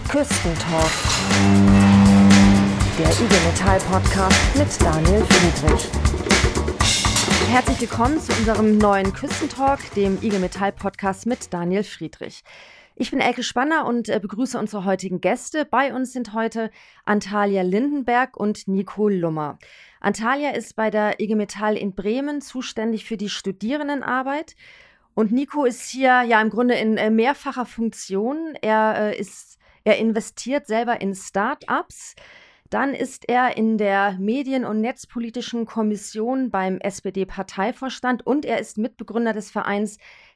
Küstentalk, der IG Metall-Podcast mit Daniel Friedrich. Herzlich willkommen zu unserem neuen Küstentalk, dem IG Metall-Podcast mit Daniel Friedrich. Ich bin Elke Spanner und begrüße unsere heutigen Gäste. Bei uns sind heute Antalya Lindenberg und Nico Lummer. Antalya ist bei der IG Metall in Bremen zuständig für die Studierendenarbeit. Und Nico ist hier ja im Grunde in mehrfacher Funktion. Er investiert selber in Start-ups. Dann ist er in der Medien- und Netzpolitischen Kommission beim SPD-Parteivorstand und er ist Mitbegründer des Vereins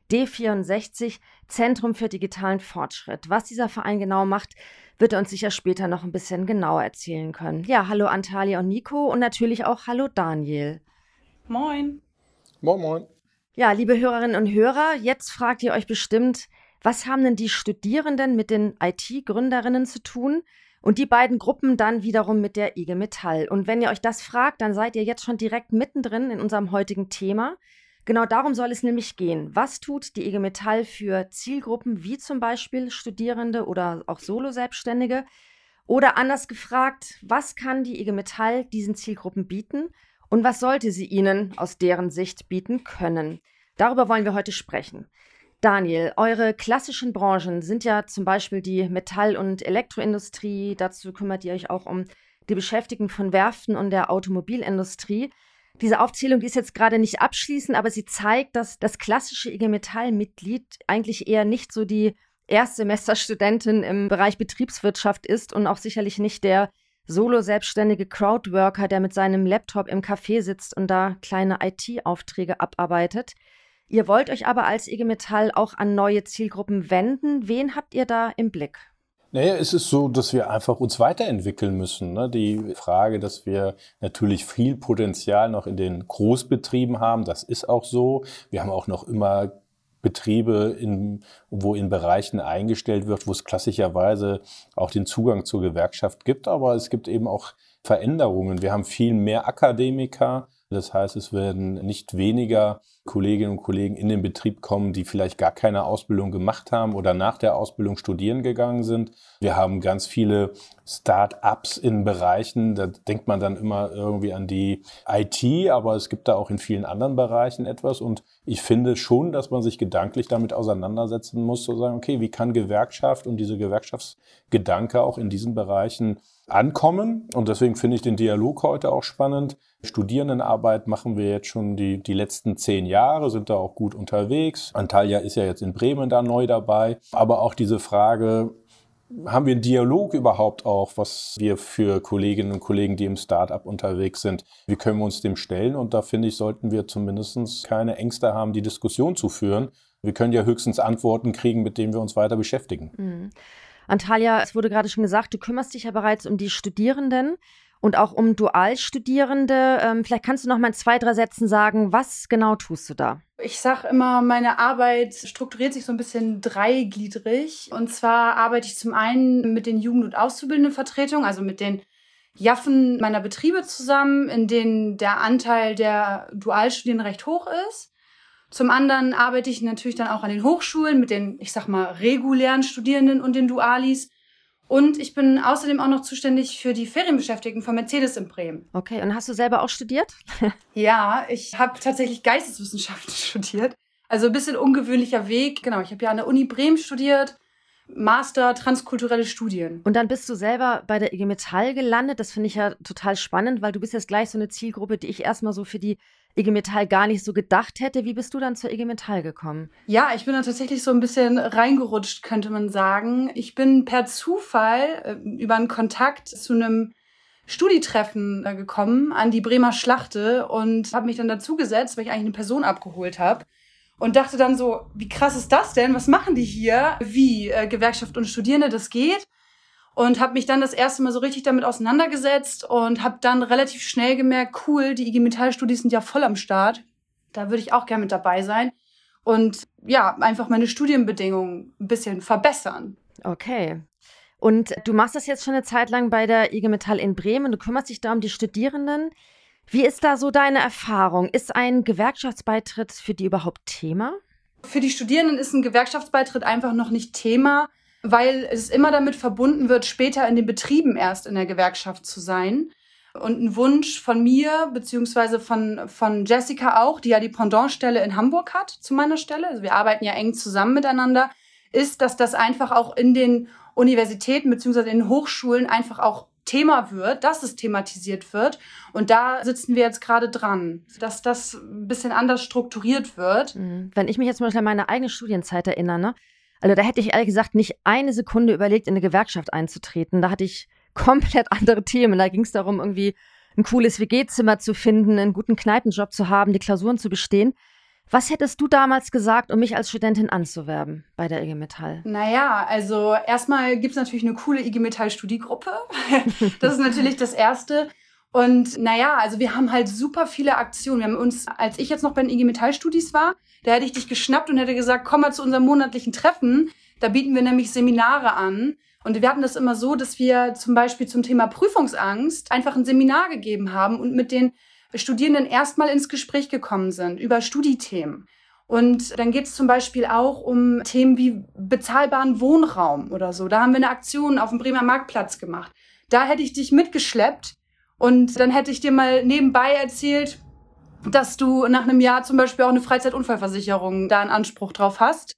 D64, Zentrum für digitalen Fortschritt. Was dieser Verein genau macht, wird er uns sicher später noch ein bisschen genauer erzählen können. Ja, hallo Antalya und Nico und natürlich auch hallo Daniel. Moin. Moin, moin. Ja, liebe Hörerinnen und Hörer, jetzt fragt ihr euch bestimmt, was haben denn die Studierenden mit den IT-Gründerinnen zu tun? Und die beiden Gruppen dann wiederum mit der IG Metall. Und wenn ihr euch das fragt, dann seid ihr jetzt schon direkt mittendrin in unserem heutigen Thema. Genau darum soll es nämlich gehen. Was tut die IG Metall für Zielgruppen wie zum Beispiel Studierende oder auch Solo-Selbstständige? Oder anders gefragt, was kann die IG Metall diesen Zielgruppen bieten? Und was sollte sie ihnen aus deren Sicht bieten können? Darüber wollen wir heute sprechen. Daniel, eure klassischen Branchen sind ja zum Beispiel die Metall- und Elektroindustrie. Dazu kümmert ihr euch auch um die Beschäftigten von Werften und der Automobilindustrie. Diese Aufzählung ist jetzt gerade nicht abschließend, aber sie zeigt, dass das klassische IG Metall-Mitglied eigentlich eher nicht so die Erstsemesterstudentin im Bereich Betriebswirtschaft ist und auch sicherlich nicht der Solo-selbstständige Crowdworker, der mit seinem Laptop im Café sitzt und da kleine IT-Aufträge abarbeitet. Ihr wollt euch aber als IG Metall auch an neue Zielgruppen wenden. Wen habt ihr da im Blick? Naja, es ist so, dass wir einfach uns weiterentwickeln müssen. Ne? Die Frage, dass wir natürlich viel Potenzial noch in den Großbetrieben haben, das ist auch so. Wir haben auch noch immer Betriebe, wo in Bereichen eingestellt wird, wo es klassischerweise auch den Zugang zur Gewerkschaft gibt. Aber es gibt eben auch Veränderungen. Wir haben viel mehr Akademiker. Das heißt, es werden nicht weniger Kolleginnen und Kollegen in den Betrieb kommen, die vielleicht gar keine Ausbildung gemacht haben oder nach der Ausbildung studieren gegangen sind. Wir haben ganz viele Start-ups in Bereichen, da denkt man dann immer irgendwie an die IT, aber es gibt da auch in vielen anderen Bereichen etwas. Und ich finde schon, dass man sich gedanklich damit auseinandersetzen muss, zu sagen, okay, wie kann Gewerkschaft und diese Gewerkschaftsgedanke auch in diesen Bereichen ankommen? Und deswegen finde ich den Dialog heute auch spannend. Studierendenarbeit machen wir jetzt schon die letzten 10 Jahre, sind da auch gut unterwegs. Antalya ist ja jetzt in Bremen da neu dabei. Aber auch diese Frage, haben wir einen Dialog überhaupt auch, was wir für Kolleginnen und Kollegen, die im Start-up unterwegs sind, wie können wir uns dem stellen? Und da finde ich, sollten wir zumindest keine Ängste haben, die Diskussion zu führen. Wir können ja höchstens Antworten kriegen, mit denen wir uns weiter beschäftigen. Mhm. Antalya, es wurde gerade schon gesagt, du kümmerst dich ja bereits um die Studierenden und auch um Dualstudierende. Vielleicht kannst du noch mal in 2, 3 Sätzen sagen, was genau tust du da? Ich sage immer, meine Arbeit strukturiert sich so ein bisschen dreigliedrig. Und zwar arbeite ich zum einen mit den Jugend- und Auszubildendenvertretungen, also mit den Jaffen meiner Betriebe zusammen, in denen der Anteil der Dualstudierenden recht hoch ist. Zum anderen arbeite ich natürlich dann auch an den Hochschulen mit den, ich sag mal, regulären Studierenden und den Dualis. Und ich bin außerdem auch noch zuständig für die Ferienbeschäftigten von Mercedes in Bremen. Okay, und hast du selber auch studiert? Ja, ich habe tatsächlich Geisteswissenschaften studiert. Also ein bisschen ungewöhnlicher Weg. Genau, ich habe ja an der Uni Bremen studiert, Master transkulturelle Studien. Und dann bist du selber bei der IG Metall gelandet. Das finde ich ja total spannend, weil du bist jetzt gleich so eine Zielgruppe, die ich erstmal so für die IG Metall gar nicht so gedacht hätte. Wie bist du dann zur IG Metall gekommen? Ja, ich bin da tatsächlich so ein bisschen reingerutscht, könnte man sagen. Ich bin per Zufall über einen Kontakt zu einem Studitreffen gekommen an die Bremer Schlachte und habe mich dann dazugesetzt, weil ich eigentlich eine Person abgeholt habe. Und dachte dann so, wie krass ist das denn? Was machen die hier? Wie Gewerkschaft und Studierende, das geht? Und habe mich dann das erste Mal so richtig damit auseinandergesetzt und habe dann relativ schnell gemerkt, cool, die IG Metall-Studis sind ja voll am Start. Da würde ich auch gerne mit dabei sein. Und ja, einfach meine Studienbedingungen ein bisschen verbessern. Okay. Und du machst das jetzt schon eine Zeit lang bei der IG Metall in Bremen. Du kümmerst dich da um die Studierenden. Wie ist da so deine Erfahrung? Ist ein Gewerkschaftsbeitritt für die überhaupt Thema? Für die Studierenden ist ein Gewerkschaftsbeitritt einfach noch nicht Thema. weil es immer damit verbunden wird, später in den Betrieben erst in der Gewerkschaft zu sein. Und ein Wunsch von mir, beziehungsweise von Jessica auch, die ja die Pendantstelle in Hamburg hat zu meiner Stelle, also wir arbeiten ja eng zusammen miteinander, ist, dass das einfach auch in den Universitäten beziehungsweise in den Hochschulen einfach auch Thema wird, dass es thematisiert wird. Und da sitzen wir jetzt gerade dran, dass das ein bisschen anders strukturiert wird. Wenn ich mich jetzt zum Beispiel an meine eigene Studienzeit erinnere, ne? Also da hätte ich ehrlich gesagt nicht eine Sekunde überlegt, in eine Gewerkschaft einzutreten. Da hatte ich komplett andere Themen. Da ging es darum, irgendwie ein cooles WG-Zimmer zu finden, einen guten Kneipenjob zu haben, die Klausuren zu bestehen. Was hättest du damals gesagt, um mich als Studentin anzuwerben bei der IG Metall? Naja, also erstmal gibt's natürlich eine coole IG Metall-Studiegruppe. Das ist natürlich das Erste. Und naja, also wir haben halt super viele Aktionen. Wir haben uns, als ich jetzt noch bei den IG Metall-Studis war, da hätte ich dich geschnappt und hätte gesagt, komm mal zu unserem monatlichen Treffen. Da bieten wir nämlich Seminare an. Und wir hatten das immer so, dass wir zum Beispiel zum Thema Prüfungsangst einfach ein Seminar gegeben haben und mit den Studierenden erstmal ins Gespräch gekommen sind über Studiethemen. Und dann geht es zum Beispiel auch um Themen wie bezahlbaren Wohnraum oder so. Da haben wir eine Aktion auf dem Bremer Marktplatz gemacht. Da hätte ich dich mitgeschleppt und dann hätte ich dir mal nebenbei erzählt, dass du nach einem Jahr zum Beispiel auch eine Freizeitunfallversicherung da einen Anspruch drauf hast.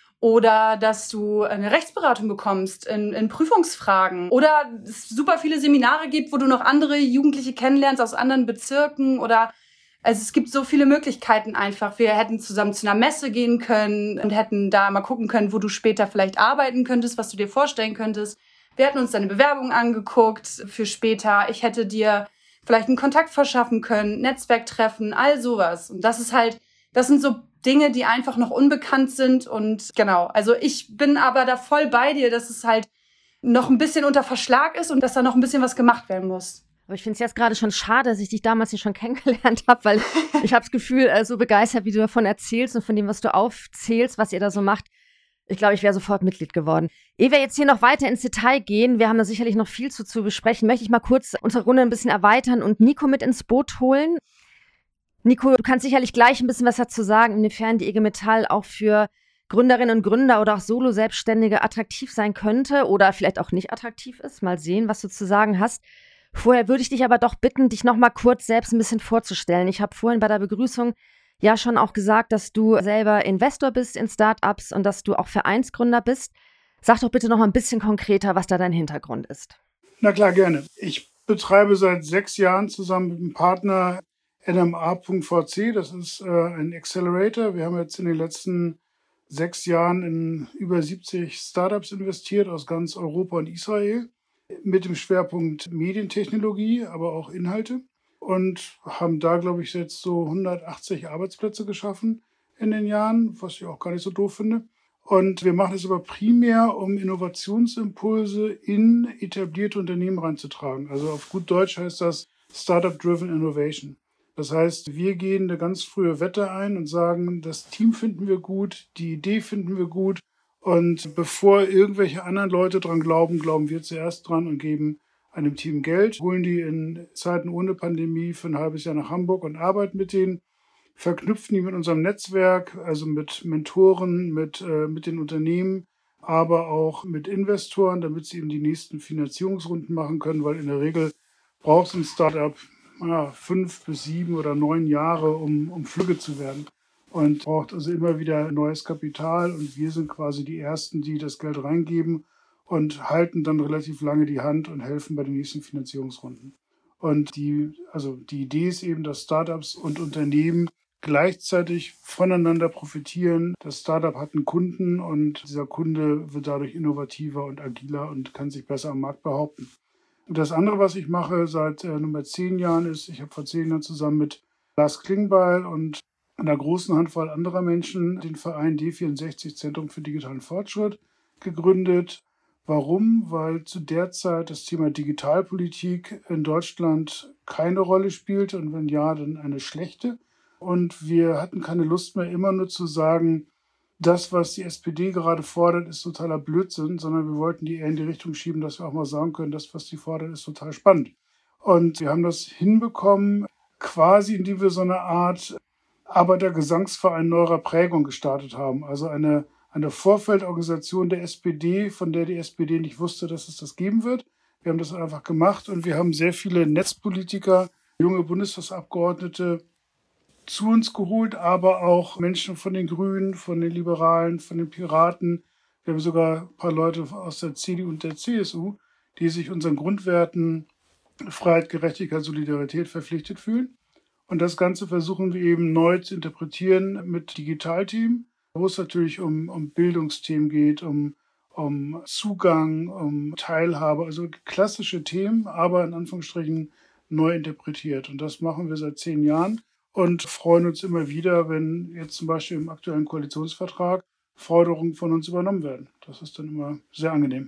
Oder dass du eine Rechtsberatung bekommst in Prüfungsfragen. Oder es super viele Seminare gibt, wo du noch andere Jugendliche kennenlernst aus anderen Bezirken. Also es gibt so viele Möglichkeiten einfach. Wir hätten zusammen zu einer Messe gehen können und hätten da mal gucken können, wo du später vielleicht arbeiten könntest, was du dir vorstellen könntest. Wir hätten uns deine Bewerbung angeguckt für später. Ich hätte dir vielleicht einen Kontakt verschaffen können, Netzwerktreffen, all sowas. Und das sind so Dinge, die einfach noch unbekannt sind. Und genau, also ich bin aber da voll bei dir, dass es halt noch ein bisschen unter Verschlag ist und dass da noch ein bisschen was gemacht werden muss. Aber ich finde es jetzt gerade schon schade, dass ich dich damals nicht schon kennengelernt habe, weil ich habe das Gefühl, so begeistert, wie du davon erzählst und von dem, was du aufzählst, was ihr da so macht. Ich glaube, ich wäre sofort Mitglied geworden. Ehe wir jetzt hier noch weiter ins Detail gehen, wir haben da sicherlich noch viel zu besprechen, möchte ich mal kurz unsere Runde ein bisschen erweitern und Nico mit ins Boot holen. Nico, du kannst sicherlich gleich ein bisschen was dazu sagen, inwiefern die IG Metall auch für Gründerinnen und Gründer oder auch Solo-Selbstständige attraktiv sein könnte oder vielleicht auch nicht attraktiv ist. Mal sehen, was du zu sagen hast. Vorher würde ich dich aber doch bitten, dich noch mal kurz selbst ein bisschen vorzustellen. Ich habe vorhin bei der Begrüßung ja schon auch gesagt, dass du selber Investor bist in Startups und dass du auch Vereinsgründer bist. Sag doch bitte noch mal ein bisschen konkreter, was da dein Hintergrund ist. Na klar, gerne. Ich betreibe seit 6 Jahren zusammen mit einem Partner NMA.vc, das ist ein Accelerator. Wir haben jetzt in den letzten 6 Jahren in über 70 Startups investiert aus ganz Europa und Israel mit dem Schwerpunkt Medientechnologie, aber auch Inhalte und haben da, glaube ich, jetzt so 180 Arbeitsplätze geschaffen in den Jahren, was ich auch gar nicht so doof finde. Und wir machen es aber primär, um Innovationsimpulse in etablierte Unternehmen reinzutragen. Also auf gut Deutsch heißt das Startup-Driven Innovation. Das heißt, wir gehen eine ganz frühe Wette ein und sagen, das Team finden wir gut, die Idee finden wir gut. Und bevor irgendwelche anderen Leute dran glauben, glauben wir zuerst dran und geben einem Team Geld, holen die in Zeiten ohne Pandemie für ein halbes Jahr nach Hamburg und arbeiten mit denen, verknüpfen die mit unserem Netzwerk, also mit Mentoren, mit den Unternehmen, aber auch mit Investoren, damit sie eben die nächsten Finanzierungsrunden machen können, weil in der Regel braucht es ein Startup 5 bis 7 oder 9 Jahre, um flügge zu werden. Und braucht also immer wieder neues Kapital. Und wir sind quasi die Ersten, die das Geld reingeben und halten dann relativ lange die Hand und helfen bei den nächsten Finanzierungsrunden. Und die Idee ist eben, dass Startups und Unternehmen gleichzeitig voneinander profitieren. Das Startup hat einen Kunden und dieser Kunde wird dadurch innovativer und agiler und kann sich besser am Markt behaupten. Und das andere, was ich mache seit nunmehr 10 Jahren ist, ich habe vor 10 Jahren zusammen mit Lars Klingbeil und einer großen Handvoll anderer Menschen den Verein D64 Zentrum für digitalen Fortschritt gegründet. Warum? Weil zu der Zeit das Thema Digitalpolitik in Deutschland keine Rolle spielte und wenn ja, dann eine schlechte. Und wir hatten keine Lust mehr, immer nur zu sagen, das, was die SPD gerade fordert, ist totaler Blödsinn, sondern wir wollten die eher in die Richtung schieben, dass wir auch mal sagen können, das, was die fordert, ist total spannend. Und wir haben das hinbekommen, quasi indem wir so eine Art Arbeitergesangsverein neuerer Prägung gestartet haben. Also eine eine Vorfeldorganisation der SPD, von der die SPD nicht wusste, dass es das geben wird. Wir haben das einfach gemacht und wir haben sehr viele Netzpolitiker, junge Bundestagsabgeordnete zu uns geholt, aber auch Menschen von den Grünen, von den Liberalen, von den Piraten. Wir haben sogar ein paar Leute aus der CDU und der CSU, die sich unseren Grundwerten Freiheit, Gerechtigkeit, Solidarität verpflichtet fühlen. Und das Ganze versuchen wir eben neu zu interpretieren mit Digitalteam, wo es natürlich um Bildungsthemen geht, um Zugang, um Teilhabe, also klassische Themen, aber in Anführungsstrichen neu interpretiert. Und das machen wir seit 10 Jahren und freuen uns immer wieder, wenn jetzt zum Beispiel im aktuellen Koalitionsvertrag Forderungen von uns übernommen werden. Das ist dann immer sehr angenehm.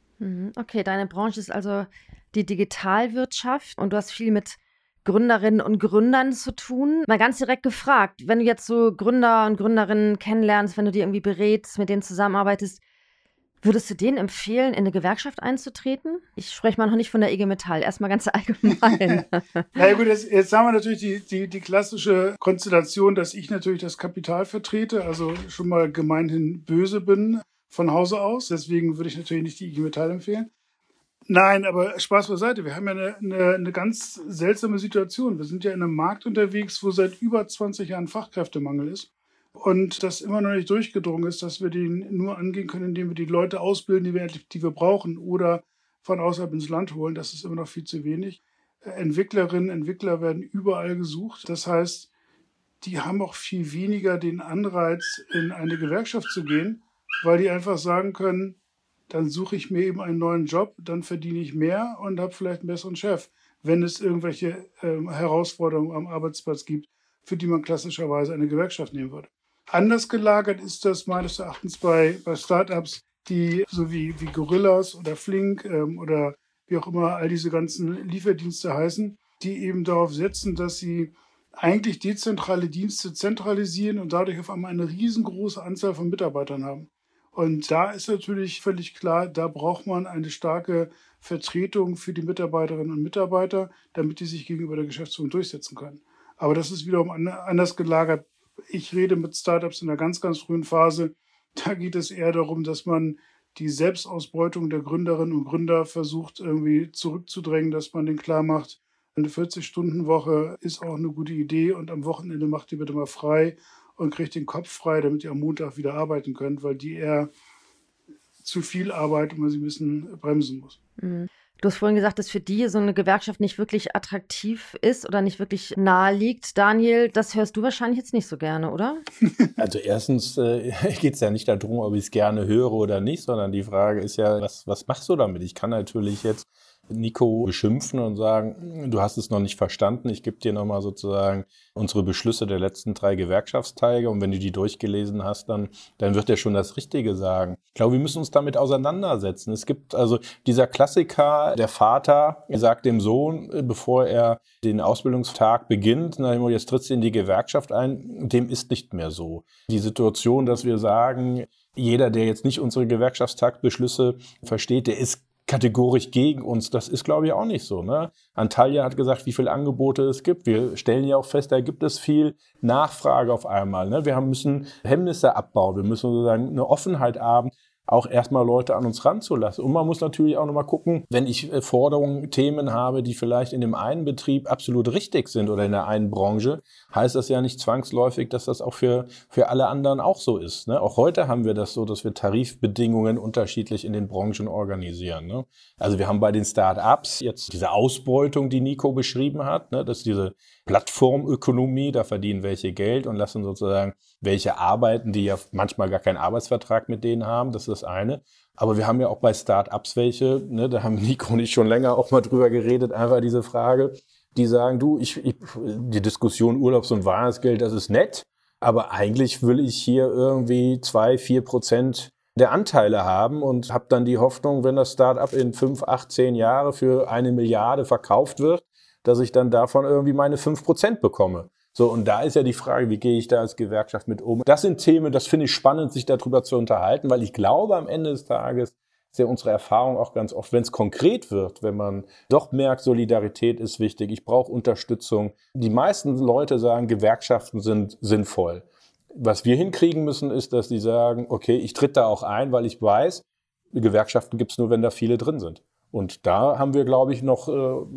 Okay, deine Branche ist also die Digitalwirtschaft und du hast viel mit Gründerinnen und Gründern zu tun. Mal ganz direkt gefragt, wenn du jetzt so Gründer und Gründerinnen kennenlernst, wenn du die irgendwie berätst, mit denen zusammenarbeitest, würdest du denen empfehlen, in eine Gewerkschaft einzutreten? Ich spreche mal noch nicht von der IG Metall, erstmal ganz allgemein. Na ja, gut, jetzt haben wir natürlich die klassische Konstellation, dass ich natürlich das Kapital vertrete, also schon mal gemeinhin böse bin von Hause aus. Deswegen würde ich natürlich nicht die IG Metall empfehlen. Nein, aber Spaß beiseite. Wir haben ja eine ganz seltsame Situation. Wir sind ja in einem Markt unterwegs, wo seit über 20 Jahren Fachkräftemangel ist. Und das immer noch nicht durchgedrungen ist, dass wir den nur angehen können, indem wir die Leute ausbilden, die wir brauchen, oder von außerhalb ins Land holen. Das ist immer noch viel zu wenig. Entwicklerinnen, Entwickler werden überall gesucht. Das heißt, die haben auch viel weniger den Anreiz, in eine Gewerkschaft zu gehen, weil die einfach sagen können, dann suche ich mir eben einen neuen Job, dann verdiene ich mehr und habe vielleicht einen besseren Chef, wenn es irgendwelche Herausforderungen am Arbeitsplatz gibt, für die man klassischerweise eine Gewerkschaft nehmen würde. Anders gelagert ist das meines Erachtens bei Startups, die so wie Gorillas oder Flink oder wie auch immer all diese ganzen Lieferdienste heißen, die eben darauf setzen, dass sie eigentlich dezentrale Dienste zentralisieren und dadurch auf einmal eine riesengroße Anzahl von Mitarbeitern haben. Und da ist natürlich völlig klar, da braucht man eine starke Vertretung für die Mitarbeiterinnen und Mitarbeiter, damit die sich gegenüber der Geschäftsführung durchsetzen können. Aber das ist wiederum anders gelagert. Ich rede mit Startups in einer ganz, ganz frühen Phase. Da geht es eher darum, dass man die Selbstausbeutung der Gründerinnen und Gründer versucht irgendwie zurückzudrängen, dass man denen klar macht, eine 40-Stunden-Woche ist auch eine gute Idee und am Wochenende macht ihr bitte mal frei und kriegt den Kopf frei, damit ihr am Montag wieder arbeiten könnt, weil die eher zu viel arbeiten und man sie ein bisschen bremsen muss. Mhm. Du hast vorhin gesagt, dass für die so eine Gewerkschaft nicht wirklich attraktiv ist oder nicht wirklich nahe liegt. Daniel, das hörst du wahrscheinlich jetzt nicht so gerne, oder? Also erstens geht es ja nicht darum, ob ich es gerne höre oder nicht, sondern die Frage ist ja, was machst du damit? Ich kann natürlich jetzt Nico beschimpfen und sagen, du hast es noch nicht verstanden. Ich gebe dir nochmal sozusagen unsere Beschlüsse der letzten 3 Gewerkschaftstage und wenn du die durchgelesen hast, dann wird er schon das Richtige sagen. Ich glaube, wir müssen uns damit auseinandersetzen. Es gibt also dieser Klassiker, der Vater sagt dem Sohn, bevor er den Ausbildungstag beginnt, jetzt trittst du in die Gewerkschaft ein, dem ist nicht mehr so. Die Situation, dass wir sagen, jeder, der jetzt nicht unsere Gewerkschaftstagsbeschlüsse versteht, der ist kategorisch gegen uns. Das ist, glaube ich, auch nicht so. Ne? Antalya hat gesagt, wie viele Angebote es gibt. Wir stellen ja auch fest, da gibt es viel Nachfrage auf einmal. Ne? Wir müssen Hemmnisse abbauen. Wir müssen sozusagen eine Offenheit haben, auch erstmal Leute an uns ranzulassen. Und man muss natürlich auch nochmal gucken, wenn ich Forderungen, Themen habe, die vielleicht in dem einen Betrieb absolut richtig sind oder in der einen Branche, heißt das ja nicht zwangsläufig, dass das auch für alle anderen auch so ist. Ne? Auch heute haben wir das so, dass wir Tarifbedingungen unterschiedlich in den Branchen organisieren. Ne? Also wir haben bei den Start-ups jetzt diese Ausbeutung, die Nico beschrieben hat, ne? Das ist diese Plattformökonomie, da verdienen welche Geld und lassen sozusagen welche arbeiten, die ja manchmal gar keinen Arbeitsvertrag mit denen haben, das ist das eine. Aber wir haben ja auch bei Start-ups welche, ne, da haben Nico und ich schon länger auch mal drüber geredet, einfach diese Frage, die sagen, du, die Diskussion Urlaubs- und Weihnachtsgeld, das ist nett, aber eigentlich will ich hier irgendwie 2-4% der Anteile haben und habe dann die Hoffnung, wenn das Start-up in 5, 8, 10 Jahre für 1 Milliarde verkauft wird, dass ich dann davon irgendwie meine 5% bekomme. So, und da ist ja die Frage, wie gehe ich da als Gewerkschaft mit um? Das sind Themen, das finde ich spannend, sich darüber zu unterhalten, weil ich glaube, am Ende des Tages ist ja unsere Erfahrung auch ganz oft, wenn es konkret wird, wenn man doch merkt, Solidarität ist wichtig, ich brauche Unterstützung. Die meisten Leute sagen, Gewerkschaften sind sinnvoll. Was wir hinkriegen müssen, ist, dass die sagen, okay, ich tritt da auch ein, weil ich weiß, Gewerkschaften gibt es nur, wenn da viele drin sind. Und da haben wir, glaube ich, noch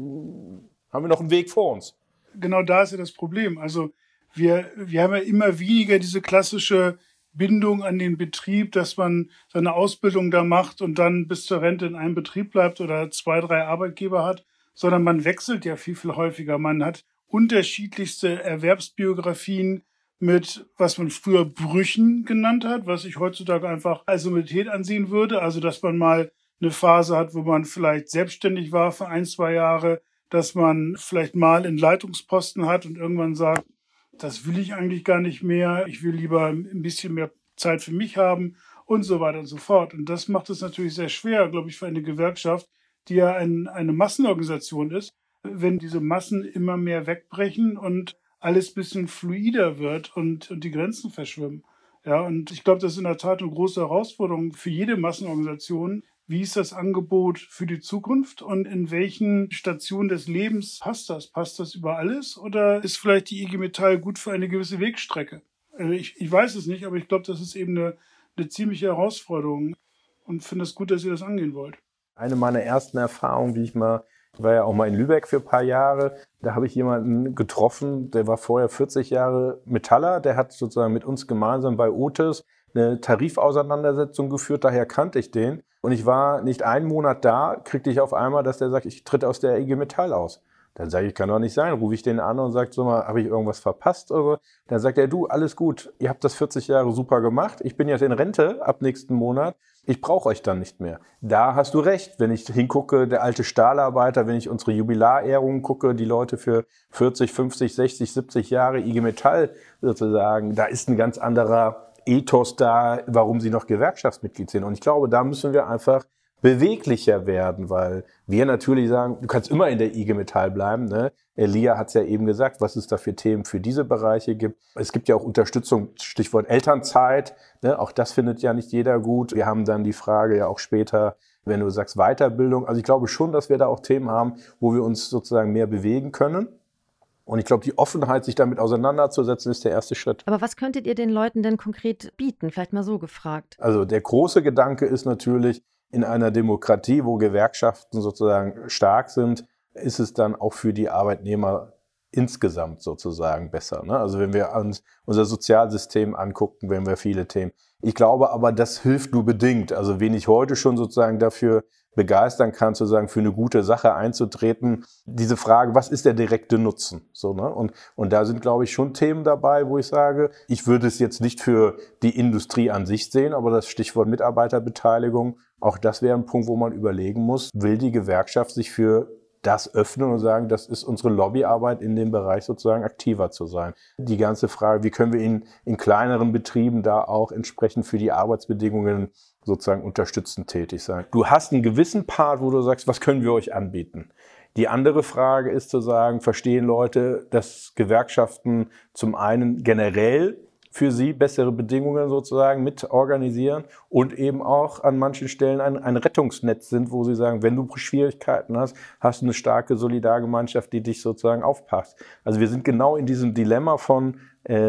einen Weg vor uns. Genau da ist ja das Problem. Also wir haben ja immer weniger diese klassische Bindung an den Betrieb, dass man seine Ausbildung da macht und dann bis zur Rente in einem Betrieb bleibt oder 2, 3 Arbeitgeber hat, sondern man wechselt ja viel, viel häufiger. Man hat unterschiedlichste Erwerbsbiografien mit, was man früher Brüchen genannt hat, was ich heutzutage einfach als Mobilität ansehen würde. Also, dass man mal eine Phase hat, wo man vielleicht selbstständig war für 1, 2 Jahre, dass man vielleicht mal einen Leitungsposten hat und irgendwann sagt, das will ich eigentlich gar nicht mehr, ich will lieber ein bisschen mehr Zeit für mich haben und so weiter und so fort. Und das macht es natürlich sehr schwer, glaube ich, für eine Gewerkschaft, die ja eine Massenorganisation ist, wenn diese Massen immer mehr wegbrechen und alles ein bisschen fluider wird und die Grenzen verschwimmen. Ja, und ich glaube, das ist in der Tat eine große Herausforderung für jede Massenorganisation. Wie ist das Angebot für die Zukunft und in welchen Stationen des Lebens passt das? Passt das über alles oder ist vielleicht die IG Metall gut für eine gewisse Wegstrecke? Also ich weiß es nicht, aber ich glaube, das ist eben eine ziemliche Herausforderung und finde es gut, dass ihr das angehen wollt. Eine meiner ersten Erfahrungen, ich war ja auch mal in Lübeck für ein paar Jahre, da habe ich jemanden getroffen, der war vorher 40 Jahre Metaller, der hat sozusagen mit uns gemeinsam bei Otis eine Tarifauseinandersetzung geführt, daher kannte ich den. Und ich war nicht einen Monat da, kriegte ich auf einmal, dass der sagt, ich tritt aus der IG Metall aus. Dann sage ich, kann doch nicht sein. Rufe ich den an und sage, so mal, habe ich irgendwas verpasst? Oder so? Dann sagt er, du, alles gut, ihr habt das 40 Jahre super gemacht, ich bin jetzt in Rente ab nächsten Monat, ich brauche euch dann nicht mehr. Da hast du recht, wenn ich hingucke, der alte Stahlarbeiter, wenn ich unsere Jubilarehrungen gucke, die Leute für 40, 50, 60, 70 Jahre IG Metall sozusagen, da ist ein ganz anderer Ethos da, warum sie noch Gewerkschaftsmitglied sind. Und ich glaube, da müssen wir einfach beweglicher werden, weil wir natürlich sagen, du kannst immer in der IG Metall bleiben. Ne? Lia hat es ja eben gesagt, was es da für Themen für diese Bereiche gibt. Es gibt ja auch Unterstützung, Stichwort Elternzeit. Ne? Auch das findet ja nicht jeder gut. Wir haben dann die Frage ja auch später, wenn du sagst Weiterbildung. Also ich glaube schon, dass wir da auch Themen haben, wo wir uns sozusagen mehr bewegen können. Und ich glaube, die Offenheit, sich damit auseinanderzusetzen, ist der erste Schritt. Aber was könntet ihr den Leuten denn konkret bieten? Vielleicht mal so gefragt. Also der große Gedanke ist natürlich, in einer Demokratie, wo Gewerkschaften sozusagen stark sind, ist es dann auch für die Arbeitnehmer insgesamt sozusagen besser. Ne? Also wenn wir uns unser Sozialsystem angucken, wenn wir viele Themen. Ich glaube aber, das hilft nur bedingt. Also wen ich heute schon sozusagen dafür begeistern kann, sozusagen für eine gute Sache einzutreten. Diese Frage, was ist der direkte Nutzen? So, ne? Und da sind, glaube ich, schon Themen dabei, wo ich sage, ich würde es jetzt nicht für die Industrie an sich sehen, aber das Stichwort Mitarbeiterbeteiligung, auch das wäre ein Punkt, wo man überlegen muss, will die Gewerkschaft sich für das öffnen und sagen, das ist unsere Lobbyarbeit in dem Bereich sozusagen aktiver zu sein. Die ganze Frage, wie können wir in kleineren Betrieben da auch entsprechend für die Arbeitsbedingungen sozusagen unterstützend tätig sein. Du hast einen gewissen Part, wo du sagst, was können wir euch anbieten? Die andere Frage ist zu sagen, verstehen Leute, dass Gewerkschaften zum einen generell für sie bessere Bedingungen sozusagen mit organisieren und eben auch an manchen Stellen ein Rettungsnetz sind, wo sie sagen, wenn du Schwierigkeiten hast, hast du eine starke Solidargemeinschaft, die dich sozusagen aufpasst. Also wir sind genau in diesem Dilemma von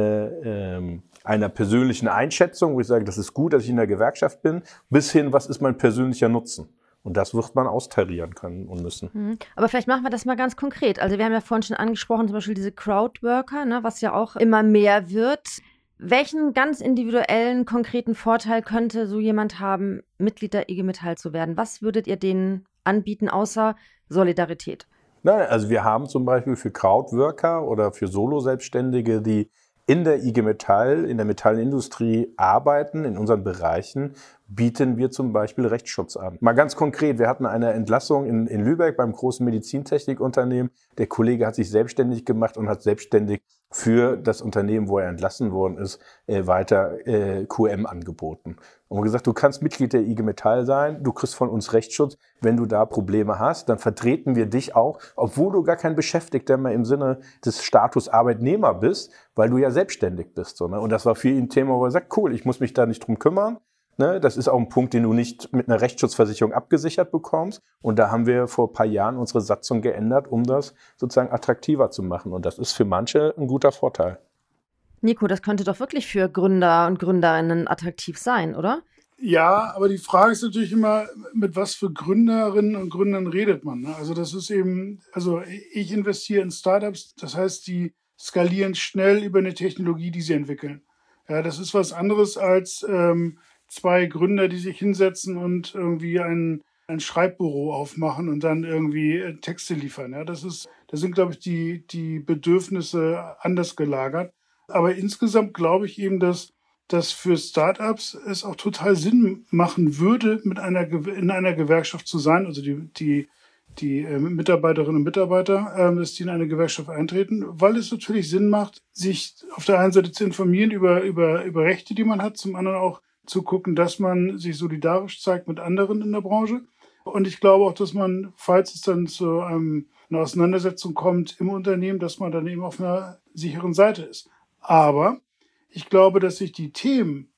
einer persönlichen Einschätzung, wo ich sage, das ist gut, dass ich in der Gewerkschaft bin, bis hin, was ist mein persönlicher Nutzen? Und das wird man austarieren können und müssen. Aber vielleicht machen wir das mal ganz konkret. Also wir haben ja vorhin schon angesprochen, zum Beispiel diese Crowdworker, ne, was ja auch immer mehr wird. Welchen ganz individuellen, konkreten Vorteil könnte so jemand haben, Mitglied der IG Metall zu werden? Was würdet ihr denen anbieten, außer Solidarität? Nein, also wir haben zum Beispiel für Crowdworker oder für Solo-Selbstständige, die in der IG Metall, in der Metallindustrie arbeiten, in unseren Bereichen, bieten wir zum Beispiel Rechtsschutz an. Mal ganz konkret, wir hatten eine Entlassung in Lübeck beim großen Medizintechnikunternehmen. Der Kollege hat sich selbstständig gemacht und hat selbstständig für das Unternehmen, wo er entlassen worden ist, weiter QM angeboten. Und wir haben gesagt, du kannst Mitglied der IG Metall sein, du kriegst von uns Rechtsschutz. Wenn du da Probleme hast, dann vertreten wir dich auch, obwohl du gar kein Beschäftigter mehr im Sinne des Status Arbeitnehmer bist, weil du ja selbstständig bist. So, ne? Und das war für ihn ein Thema, wo er sagt, cool, ich muss mich da nicht drum kümmern. Ne? Das ist auch ein Punkt, den du nicht mit einer Rechtsschutzversicherung abgesichert bekommst. Und da haben wir vor ein paar Jahren unsere Satzung geändert, um das sozusagen attraktiver zu machen. Und das ist für manche ein guter Vorteil. Nico, das könnte doch wirklich für Gründer und Gründerinnen attraktiv sein, oder? Ja, aber die Frage ist natürlich immer, mit was für Gründerinnen und Gründern redet man, ne? Also das ist eben, also ich investiere in Startups, das heißt, die skalieren schnell über eine Technologie, die sie entwickeln. Ja, das ist was anderes als zwei Gründer, die sich hinsetzen und irgendwie ein Schreibbüro aufmachen und dann irgendwie Texte liefern. Ja, da sind, glaube ich, die Bedürfnisse anders gelagert. Aber insgesamt glaube ich eben, dass für Startups es auch total Sinn machen würde, in einer Gewerkschaft zu sein, also die Mitarbeiterinnen und Mitarbeiter, dass die in eine Gewerkschaft eintreten, weil es natürlich Sinn macht, sich auf der einen Seite zu informieren über Rechte, die man hat, zum anderen auch zu gucken, dass man sich solidarisch zeigt mit anderen in der Branche. Und ich glaube auch, dass man, falls es dann zu einer Auseinandersetzung kommt im Unternehmen, dass man dann eben auf einer sicheren Seite ist. Aber ich glaube, dass sich die Themen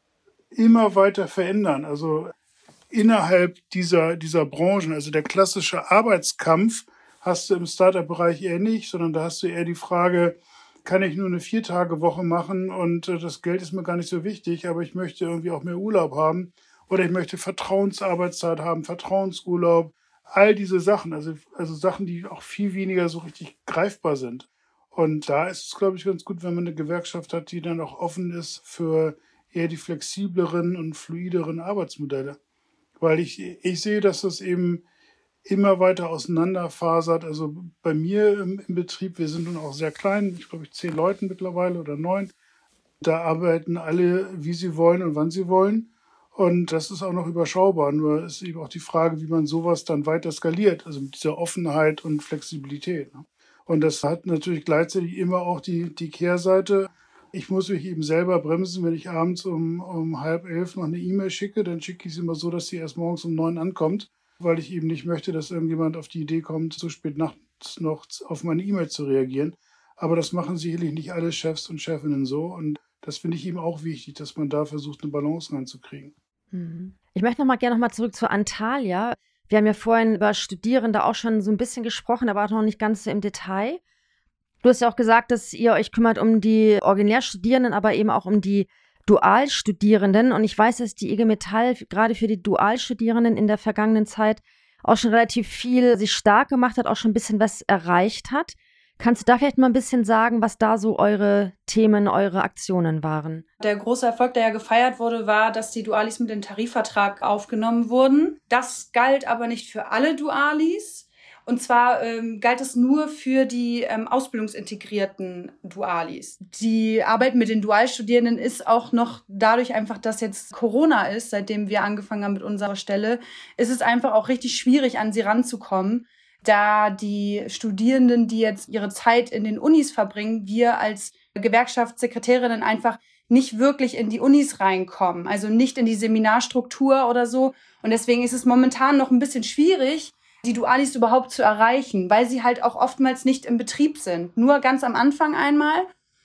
immer weiter verändern. Also innerhalb dieser Branchen, also der klassische Arbeitskampf hast du im Startup-Bereich eher nicht, sondern da hast du eher die Frage, kann ich nur eine 4-Tage-Woche machen und das Geld ist mir gar nicht so wichtig, aber ich möchte irgendwie auch mehr Urlaub haben oder ich möchte Vertrauensarbeitszeit haben, Vertrauensurlaub, all diese Sachen, also Sachen, die auch viel weniger so richtig greifbar sind. Und da ist es, glaube ich, ganz gut, wenn man eine Gewerkschaft hat, die dann auch offen ist für eher die flexibleren und fluideren Arbeitsmodelle. Weil ich sehe, dass das eben immer weiter auseinanderfasert. Also bei mir im Betrieb, wir sind nun auch sehr klein, ich glaube 10 Leuten mittlerweile oder 9. Da arbeiten alle, wie sie wollen und wann sie wollen. Und das ist auch noch überschaubar. Nur ist eben auch die Frage, wie man sowas dann weiter skaliert. Also mit dieser Offenheit und Flexibilität. Und das hat natürlich gleichzeitig immer auch die Kehrseite. Ich muss mich eben selber bremsen, wenn ich abends um 10:30 noch eine E-Mail schicke, dann schicke ich sie immer so, dass sie erst morgens um 9 ankommt, weil ich eben nicht möchte, dass irgendjemand auf die Idee kommt, so spät nachts noch auf meine E-Mail zu reagieren. Aber das machen sicherlich nicht alle Chefs und Chefinnen so. Und das finde ich eben auch wichtig, dass man da versucht, eine Balance reinzukriegen. Ich möchte gerne noch mal zurück zu Antalya. Wir haben ja vorhin über Studierende auch schon so ein bisschen gesprochen, aber auch noch nicht ganz so im Detail. Du hast ja auch gesagt, dass ihr euch kümmert um die Originärstudierenden, aber eben auch um die Dualstudierenden. Und ich weiß, dass die IG Metall gerade für die Dualstudierenden in der vergangenen Zeit auch schon relativ viel sich stark gemacht hat, auch schon ein bisschen was erreicht hat. Kannst du da vielleicht mal ein bisschen sagen, was da so eure Themen, eure Aktionen waren? Der große Erfolg, der ja gefeiert wurde, war, dass die Dualis mit dem Tarifvertrag aufgenommen wurden. Das galt aber nicht für alle Dualis. Und zwar galt es nur für die ausbildungsintegrierten Dualis. Die Arbeit mit den Dualstudierenden ist auch noch dadurch einfach, dass jetzt Corona ist, seitdem wir angefangen haben mit unserer Stelle, ist es einfach auch richtig schwierig, an sie ranzukommen, da die Studierenden, die jetzt ihre Zeit in den Unis verbringen, wir als Gewerkschaftssekretärinnen einfach nicht wirklich in die Unis reinkommen, also nicht in die Seminarstruktur oder so. Und deswegen ist es momentan noch ein bisschen schwierig, die Dualis überhaupt zu erreichen, weil sie halt auch oftmals nicht im Betrieb sind. Nur ganz am Anfang einmal.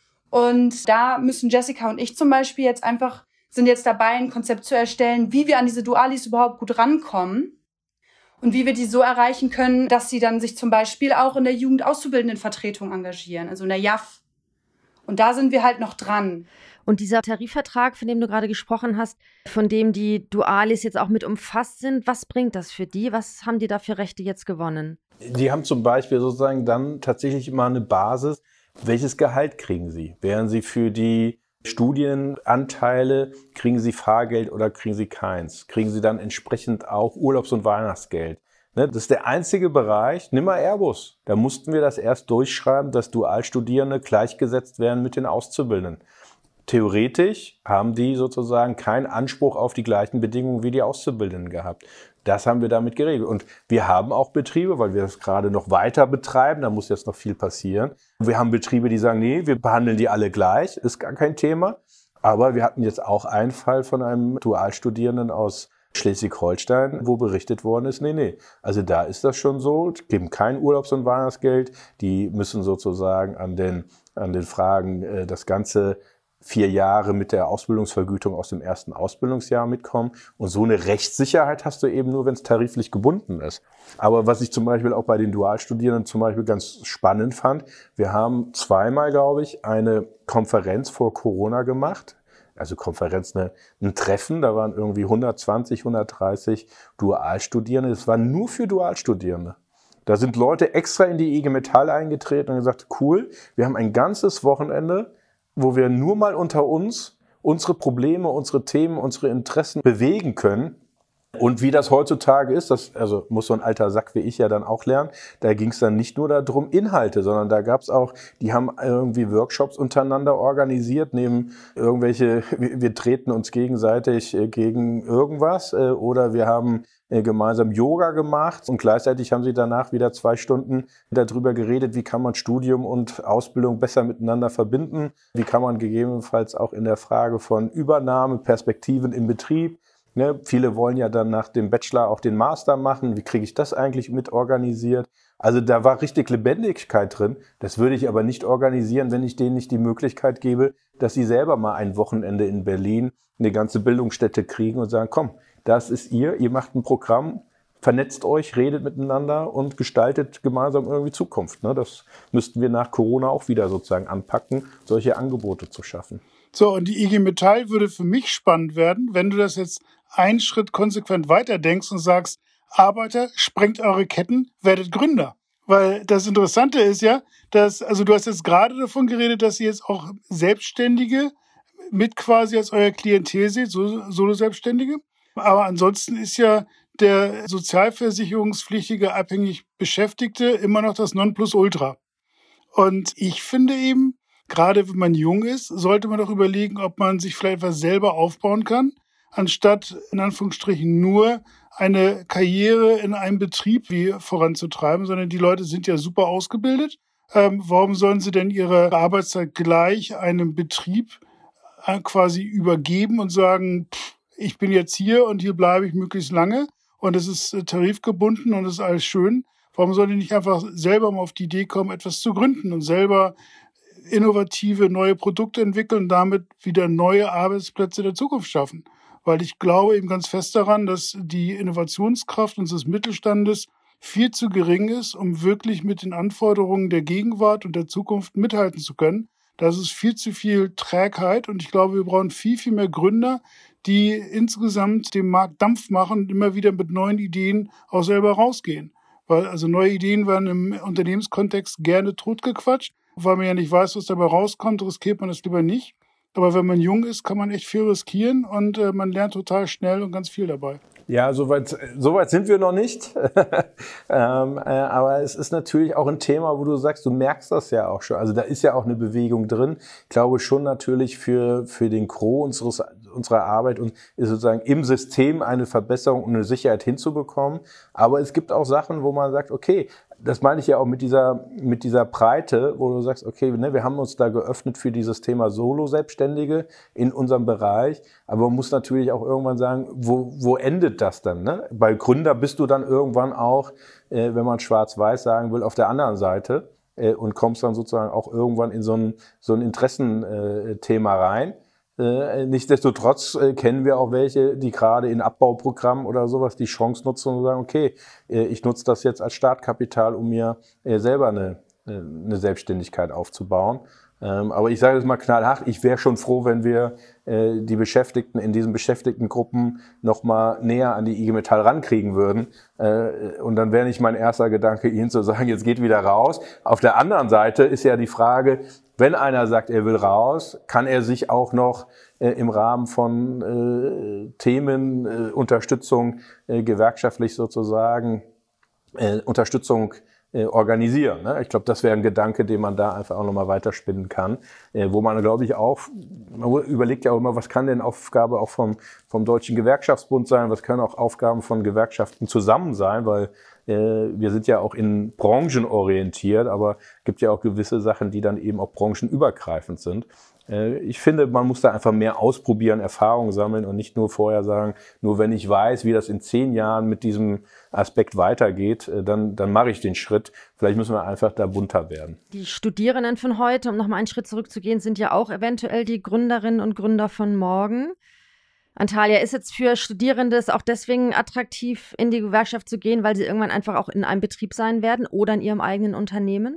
Und da müssen Jessica und ich zum Beispiel sind jetzt dabei, ein Konzept zu erstellen, wie wir an diese Dualis überhaupt gut rankommen und wie wir die so erreichen können, dass sie dann sich zum Beispiel auch in der Jugendauszubildendenvertretung engagieren, also in der JAF. Und da sind wir halt noch dran. Und dieser Tarifvertrag, von dem du gerade gesprochen hast, von dem die Dualis jetzt auch mit umfasst sind, was bringt das für die? Was haben die da für Rechte jetzt gewonnen? Die haben zum Beispiel sozusagen dann tatsächlich immer eine Basis. Welches Gehalt kriegen sie? Wären sie für die Studienanteile, kriegen sie Fahrgeld oder kriegen sie keins? Kriegen sie dann entsprechend auch Urlaubs- und Weihnachtsgeld? Das ist der einzige Bereich, nimm mal Airbus. Da mussten wir das erst durchschreiben, dass Dualstudierende gleichgesetzt werden mit den Auszubildenden. Theoretisch haben die sozusagen keinen Anspruch auf die gleichen Bedingungen wie die Auszubildenden gehabt. Das haben wir damit geregelt. Und wir haben auch Betriebe, weil wir das gerade noch weiter betreiben, da muss jetzt noch viel passieren. Wir haben Betriebe, die sagen, nee, wir behandeln die alle gleich, ist gar kein Thema. Aber wir hatten jetzt auch einen Fall von einem Dualstudierenden aus Schleswig-Holstein, wo berichtet worden ist, nee. Also da ist das schon so, die geben kein Urlaubs- und Weihnachtsgeld, die müssen sozusagen an den Fragen das Ganze 4 Jahre mit der Ausbildungsvergütung aus dem ersten Ausbildungsjahr mitkommen. Und so eine Rechtssicherheit hast du eben nur, wenn es tariflich gebunden ist. Aber was ich zum Beispiel auch bei den Dualstudierenden zum Beispiel ganz spannend fand, wir haben zweimal, glaube ich, eine Konferenz vor Corona gemacht. Also Konferenz, ein Treffen, da waren irgendwie 120, 130 Dualstudierende. Das war nur für Dualstudierende. Da sind Leute extra in die IG Metall eingetreten und gesagt, cool, wir haben ein ganzes Wochenende, wo wir nur mal unter uns unsere Probleme, unsere Themen, unsere Interessen bewegen können. Und wie das heutzutage ist, das also muss so ein alter Sack wie ich ja dann auch lernen, da ging es dann nicht nur darum Inhalte, sondern da gab es auch, die haben irgendwie Workshops untereinander organisiert, neben irgendwelche, wir treten uns gegenseitig gegen irgendwas oder wir haben gemeinsam Yoga gemacht und gleichzeitig haben sie danach wieder 2 Stunden darüber geredet, wie kann man Studium und Ausbildung besser miteinander verbinden, wie kann man gegebenenfalls auch in der Frage von Übernahme, Perspektiven im Betrieb. Ne, viele wollen ja dann nach dem Bachelor auch den Master machen. Wie kriege ich das eigentlich mit organisiert? Also da war richtig Lebendigkeit drin. Das würde ich aber nicht organisieren, wenn ich denen nicht die Möglichkeit gebe, dass sie selber mal ein Wochenende in Berlin eine ganze Bildungsstätte kriegen und sagen, komm, das ist ihr macht ein Programm, vernetzt euch, redet miteinander und gestaltet gemeinsam irgendwie Zukunft. Ne? Das müssten wir nach Corona auch wieder sozusagen anpacken, solche Angebote zu schaffen. So, und die IG Metall würde für mich spannend werden, wenn du das jetzt einen Schritt konsequent weiterdenkst und sagst, Arbeiter, sprengt eure Ketten, werdet Gründer. Weil das Interessante ist ja, also du hast jetzt gerade davon geredet, dass ihr jetzt auch Selbstständige mit quasi als euer Klientel seht, Solo-Selbstständige. Aber ansonsten ist ja der sozialversicherungspflichtige abhängig Beschäftigte immer noch das Nonplusultra. Und ich finde eben, gerade wenn man jung ist, sollte man doch überlegen, ob man sich vielleicht was selber aufbauen kann, anstatt in Anführungsstrichen nur eine Karriere in einem Betrieb voranzutreiben, sondern die Leute sind ja super ausgebildet. Warum sollen sie denn ihre Arbeitszeit gleich einem Betrieb quasi übergeben und sagen, ich bin jetzt hier und hier bleibe ich möglichst lange und es ist tarifgebunden und es ist alles schön. Warum sollen die nicht einfach selber mal auf die Idee kommen, etwas zu gründen und selber innovative neue Produkte entwickeln und damit wieder neue Arbeitsplätze der Zukunft schaffen? Weil ich glaube eben ganz fest daran, dass die Innovationskraft unseres Mittelstandes viel zu gering ist, um wirklich mit den Anforderungen der Gegenwart und der Zukunft mithalten zu können. Das ist viel zu viel Trägheit und ich glaube, wir brauchen viel, viel mehr Gründer, die insgesamt dem Markt Dampf machen und immer wieder mit neuen Ideen auch selber rausgehen. Weil also neue Ideen werden im Unternehmenskontext gerne totgequatscht. Weil man ja nicht weiß, was dabei rauskommt, riskiert man das lieber nicht. Aber wenn man jung ist, kann man echt viel riskieren und man lernt total schnell und ganz viel dabei. Ja, soweit sind wir noch nicht. Aber es ist natürlich auch ein Thema, wo du sagst, du merkst das ja auch schon. Also da ist ja auch eine Bewegung drin. Ich glaube schon natürlich für den Gros unserer Arbeit und ist sozusagen im System eine Verbesserung und eine Sicherheit hinzubekommen. Aber es gibt auch Sachen, wo man sagt, okay, das meine ich ja auch mit dieser Breite, wo du sagst, okay, ne, wir haben uns da geöffnet für dieses Thema Solo-Selbstständige in unserem Bereich, aber man muss natürlich auch irgendwann sagen, wo endet das dann? Ne? Bei Gründer bist du dann irgendwann auch, wenn man schwarz-weiß sagen will, auf der anderen Seite und kommst dann sozusagen auch irgendwann in so ein Interessenthema rein. Nichtsdestotrotz kennen wir auch welche, die gerade in Abbauprogrammen oder sowas die Chance nutzen und sagen, okay, ich nutze das jetzt als Startkapital, um mir selber eine Selbstständigkeit aufzubauen. Aber ich sage es mal knallhart, ich wäre schon froh, wenn wir die Beschäftigten in diesen Beschäftigtengruppen noch mal näher an die IG Metall rankriegen würden. Und dann wäre nicht mein erster Gedanke, ihnen zu sagen, jetzt geht wieder raus. Auf der anderen Seite ist ja die Frage, wenn einer sagt, er will raus, kann er sich auch noch im Rahmen von Themen, Unterstützung gewerkschaftlich sozusagen, Unterstützung organisieren. Ne? Ich glaube, das wäre ein Gedanke, den man da einfach auch nochmal weiterspinnen kann, wo man, glaube ich, auch, man überlegt ja auch immer, was kann denn Aufgabe auch vom Deutschen Gewerkschaftsbund sein, was können auch Aufgaben von Gewerkschaften zusammen sein, weil Wir sind ja auch in Branchen orientiert, aber es gibt ja auch gewisse Sachen, die dann eben auch branchenübergreifend sind. Ich finde, man muss da einfach mehr ausprobieren, Erfahrungen sammeln und nicht nur vorher sagen, nur wenn ich weiß, wie das in 10 Jahren mit diesem Aspekt weitergeht, dann mache ich den Schritt. Vielleicht müssen wir einfach da bunter werden. Die Studierenden von heute, um nochmal einen Schritt zurückzugehen, sind ja auch eventuell die Gründerinnen und Gründer von morgen. Antalya, ist jetzt für Studierende es auch deswegen attraktiv, in die Gewerkschaft zu gehen, weil sie irgendwann einfach auch in einem Betrieb sein werden oder in ihrem eigenen Unternehmen?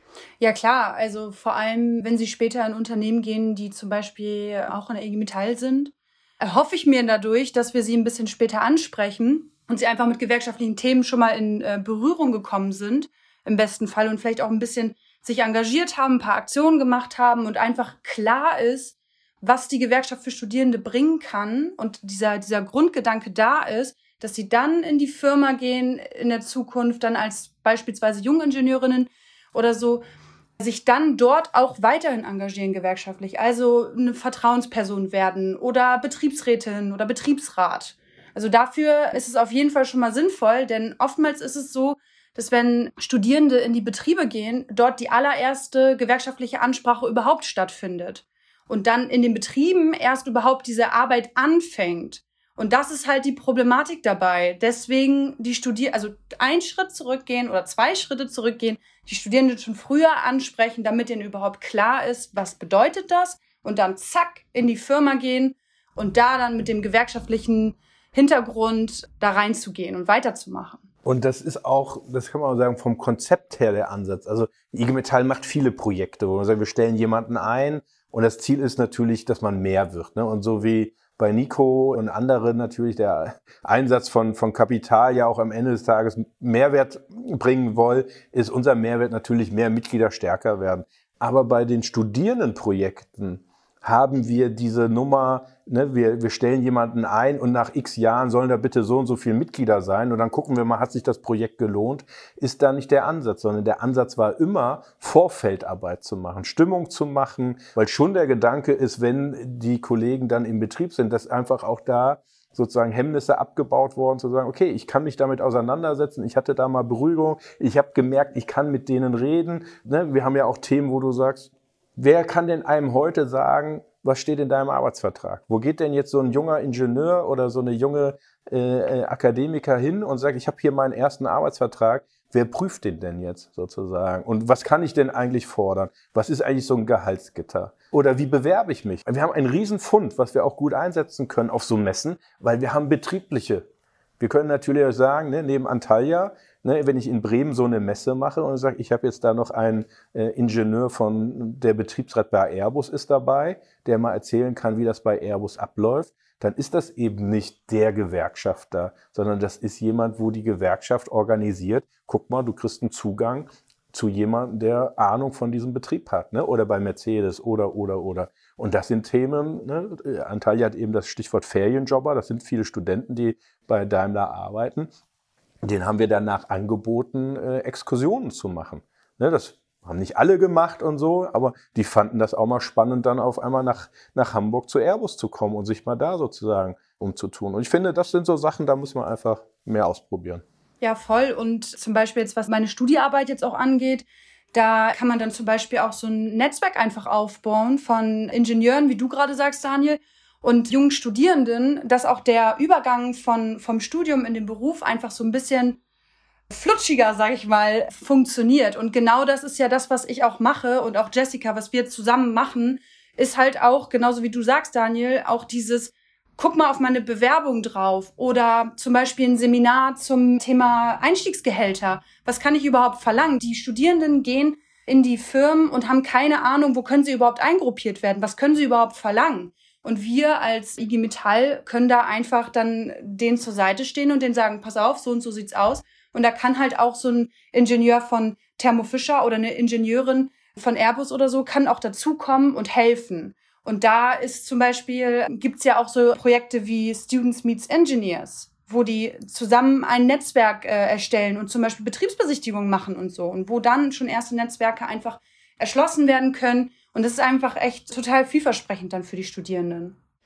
Ja klar, also vor allem, wenn Sie später in Unternehmen gehen, die zum Beispiel auch in der IG Metall sind, erhoffe ich mir dadurch, dass wir Sie ein bisschen später ansprechen und Sie einfach mit gewerkschaftlichen Themen schon mal in Berührung gekommen sind, im besten Fall, und vielleicht auch ein bisschen sich engagiert haben, ein paar Aktionen gemacht haben und einfach klar ist, was die Gewerkschaft für Studierende bringen kann und dieser Grundgedanke da ist, dass sie dann in die Firma gehen in der Zukunft, dann als beispielsweise Jungingenieurinnen oder so, sich dann dort auch weiterhin engagieren gewerkschaftlich, also eine Vertrauensperson werden oder Betriebsrätin oder Betriebsrat. Also dafür ist es auf jeden Fall schon mal sinnvoll, denn oftmals ist es so, dass wenn Studierende in die Betriebe gehen, dort die allererste gewerkschaftliche Ansprache überhaupt stattfindet und dann in den Betrieben erst überhaupt diese Arbeit anfängt. Und das ist halt die Problematik dabei. Deswegen also einen Schritt zurückgehen oder 2 Schritte zurückgehen, die Studierenden schon früher ansprechen, damit ihnen überhaupt klar ist, was bedeutet das, und dann zack in die Firma gehen und da dann mit dem gewerkschaftlichen Hintergrund da reinzugehen und weiterzumachen. Und das ist auch, das kann man sagen, vom Konzept her der Ansatz. Also die IG Metall macht viele Projekte, wo man sagt, wir stellen jemanden ein und das Ziel ist natürlich, dass man mehr wird, ne? Und so wie bei Nico und anderen natürlich der Einsatz von Kapital ja auch am Ende des Tages Mehrwert bringen will, ist unser Mehrwert natürlich mehr Mitglieder stärker werden. Aber bei den Studierendenprojekten haben wir diese Nummer, ne, wir stellen jemanden ein und nach x Jahren sollen da bitte so und so viele Mitglieder sein und dann gucken wir mal, hat sich das Projekt gelohnt, ist da nicht der Ansatz, sondern der Ansatz war immer, Vorfeldarbeit zu machen, Stimmung zu machen, weil schon der Gedanke ist, wenn die Kollegen dann im Betrieb sind, dass einfach auch da sozusagen Hemmnisse abgebaut worden, zu sagen, okay, ich kann mich damit auseinandersetzen, ich hatte da mal Berührung, ich habe gemerkt, ich kann mit denen reden, ne? Wir haben ja auch Themen, wo du sagst, wer kann denn einem heute sagen, was steht in deinem Arbeitsvertrag? Wo geht denn jetzt so ein junger Ingenieur oder so eine junge Akademiker hin und sagt, ich habe hier meinen ersten Arbeitsvertrag, wer prüft den denn jetzt sozusagen? Und was kann ich denn eigentlich fordern? Was ist eigentlich so ein Gehaltsgitter? Oder wie bewerbe ich mich? Wir haben einen riesen Fund, was wir auch gut einsetzen können auf so Messen, weil wir haben betriebliche. Wir können natürlich auch sagen, ne, neben Antalya, ne, wenn ich in Bremen so eine Messe mache und sage, ich habe jetzt da noch einen Ingenieur von der Betriebsrat bei Airbus ist dabei, der mal erzählen kann, wie das bei Airbus abläuft, dann ist das eben nicht der Gewerkschafter, sondern das ist jemand, wo die Gewerkschaft organisiert. Guck mal, du kriegst einen Zugang zu jemandem, der Ahnung von diesem Betrieb hat, ne? Oder bei Mercedes oder. Und das sind Themen, ne? Antalya hat eben das Stichwort Ferienjobber, das sind viele Studenten, die bei Daimler arbeiten. Den haben wir danach angeboten, Exkursionen zu machen. Ne? Das haben nicht alle gemacht und so, aber die fanden das auch mal spannend, dann auf einmal nach Hamburg zu Airbus zu kommen und sich mal da sozusagen umzutun. Und ich finde, das sind so Sachen, da muss man einfach mehr ausprobieren. Ja, voll. Und zum Beispiel jetzt, was meine Studiearbeit jetzt auch angeht, da kann man dann zum Beispiel auch so ein Netzwerk einfach aufbauen von Ingenieuren, wie du gerade sagst, Daniel, und jungen Studierenden, dass auch der Übergang vom Studium in den Beruf einfach so ein bisschen flutschiger, sag ich mal, funktioniert. Und genau das ist ja das, was ich auch mache und auch Jessica, was wir zusammen machen, ist halt auch, genauso wie du sagst, Daniel, auch dieses guck mal auf meine Bewerbung drauf oder zum Beispiel ein Seminar zum Thema Einstiegsgehälter. Was kann ich überhaupt verlangen? Die Studierenden gehen in die Firmen und haben keine Ahnung, wo können sie überhaupt eingruppiert werden? Was können sie überhaupt verlangen? Und wir als IG Metall können da einfach dann denen zur Seite stehen und denen sagen, pass auf, so und so sieht's aus. Und da kann halt auch so ein Ingenieur von Thermo Fisher oder eine Ingenieurin von Airbus oder so, kann auch dazukommen und helfen. Und da ist zum Beispiel, gibt's ja auch so Projekte wie Students Meets Engineers, wo die zusammen ein Netzwerk erstellen und zum Beispiel Betriebsbesichtigungen machen und so. Und wo dann schon erste Netzwerke einfach erschlossen werden können. Und das ist einfach echt total vielversprechend dann für die Studierenden.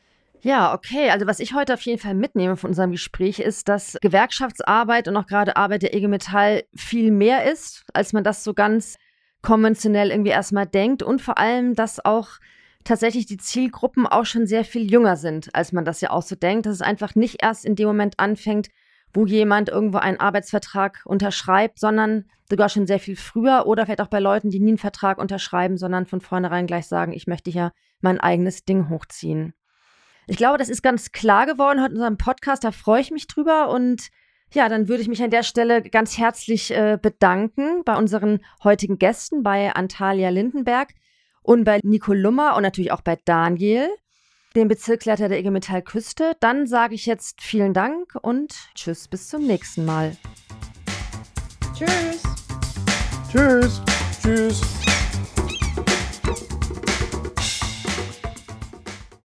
Ja, okay. Also was ich heute auf jeden Fall mitnehme von unserem Gespräch ist, dass Gewerkschaftsarbeit und auch gerade Arbeit der IG Metall viel mehr ist, als man das so ganz konventionell irgendwie erstmal denkt. Und vor allem, dass auch tatsächlich die Zielgruppen auch schon sehr viel jünger sind, als man das ja auch so denkt. Dass es einfach nicht erst in dem Moment anfängt, wo jemand irgendwo einen Arbeitsvertrag unterschreibt, sondern sogar schon sehr viel früher oder vielleicht auch bei Leuten, die nie einen Vertrag unterschreiben, sondern von vornherein gleich sagen, ich möchte hier mein eigenes Ding hochziehen. Ich glaube, das ist ganz klar geworden heute in unserem Podcast, da freue ich mich drüber und ja, dann würde ich mich an der Stelle ganz herzlich bedanken bei unseren heutigen Gästen, bei Antalya Lindenberg und bei Nico Lummer und natürlich auch bei Daniel, dem Bezirksleiter der IG Metall Küste. Dann sage ich jetzt vielen Dank und tschüss, bis zum nächsten Mal. Tschüss. Tschüss. Tschüss.